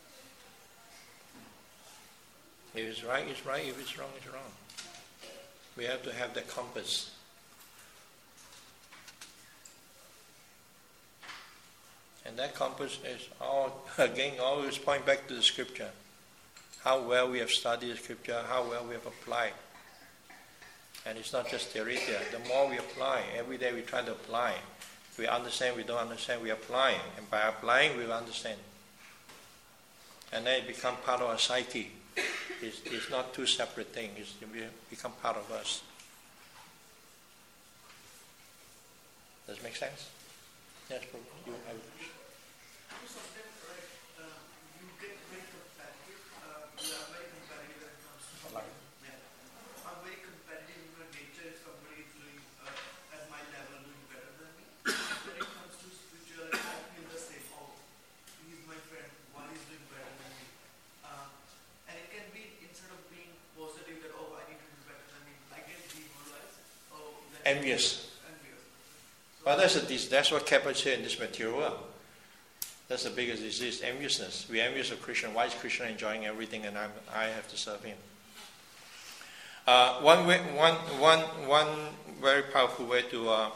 If it's right, it's right. If it's wrong, it's wrong. We have to have the compass. And that compass is always point back to the scripture. How well we have studied the scripture, how well we have applied. And it's not just theoretic. The more we apply, every day we try to apply. We understand, we don't understand, we apply. And by applying, we will understand. And then it becomes part of our psyche. It's not two separate things. It become part of us. Does it make sense? Yes, you have. Sometimes, like, you get very competitive. You are very competitive when it comes to Like? Yeah. I'm very competitive in my nature. If somebody is doing at my level, doing better than me, when it comes to spirituality, I feel the same. Oh, he's my friend. Why he's doing better than me? And it can be, instead of being positive that oh I need to do better than him, I get demoralized. Oh, Envious. Envious. Well, that's what kept us here in this material world. That's the biggest disease, enviousness. We're envious of Krishna. Why is Krishna enjoying everything and I have to serve him? One very powerful way to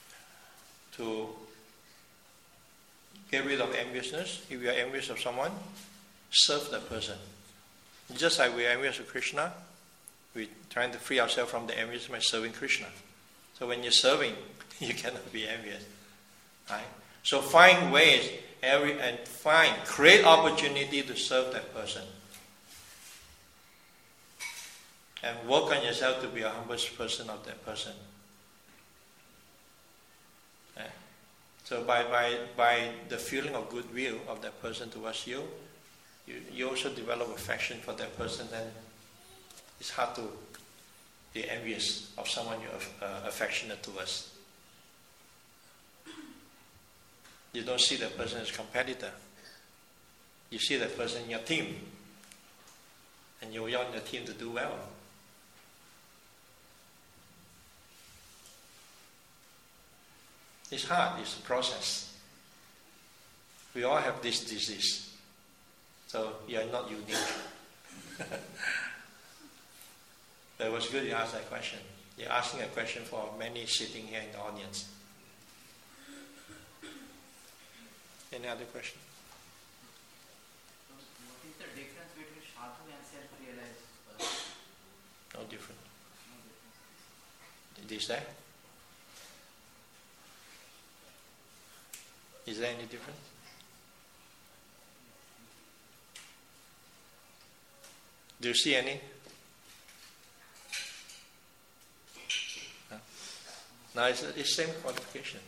get rid of enviousness, if you are envious of someone, serve that person. Just like we are envious of Krishna, we're trying to free ourselves from the enviousness by serving Krishna. So when you're serving, you cannot be envious. Right? So find ways create opportunity to serve that person. And work on yourself to be a humble person of that person. Right? So by the feeling of goodwill of that person towards you, you also develop affection for that person, and it's hard to be envious of someone you're affectionate towards. You don't see that person as a competitor. You see that person in your team. And you want your team to do well. It's hard, it's a process. We all have this disease. So you are not unique. That was good you asked that question. You're asking a question for many sitting here in the audience. Any other question? What is the difference between sadhu and self-realized person? No different. Is there? Is there any difference? Do you see any? No, it's the same qualification.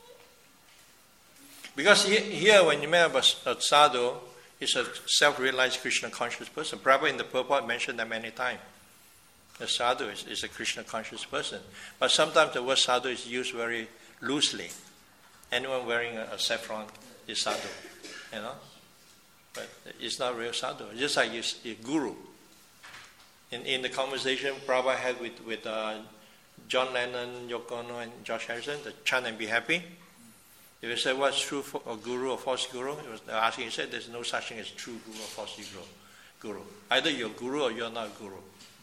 Because here when you mean about a sadhu, it's a self-realized Krishna conscious person. Prabhupada in the purport mentioned that many times. The sadhu is a Krishna conscious person. But sometimes the word sadhu is used very loosely. Anyone wearing a saffron is sadhu, you know. But it's not real sadhu. Just like you guru. In the conversation Prabhupada had with John Lennon, Yoko Ono, and George Harrison, the chant and be happy. If you say what's true for a guru or false guru, they were asking, he said there's no such thing as true guru or false guru. Either you're a guru or you're not a guru.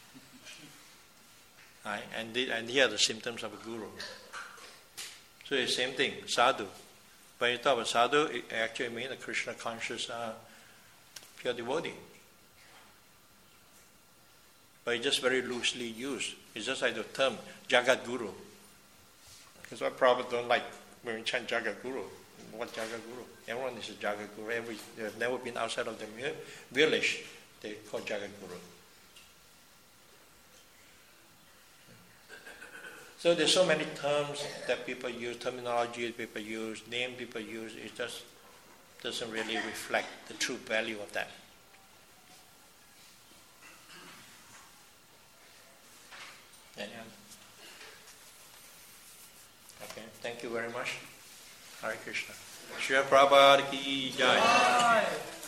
Right? And here are the symptoms of a guru. So it's the same thing, sadhu. When you talk about sadhu, it actually means a Krishna conscious pure devotee. But it's just very loosely used. It's just like the term Jagat Guru. That's why Prabhupada don't like when we chant Jagat Guru. What Jagat Guru? Everyone is a Jagat Guru. They have never been outside of the village. They call Jagat Guru. So there's so many terms that people use, terminology people use, name people use. It just doesn't really reflect the true value of that. Anyhow. Okay, thank you very much. Hare Krishna. Shri Prabhupada ki jai.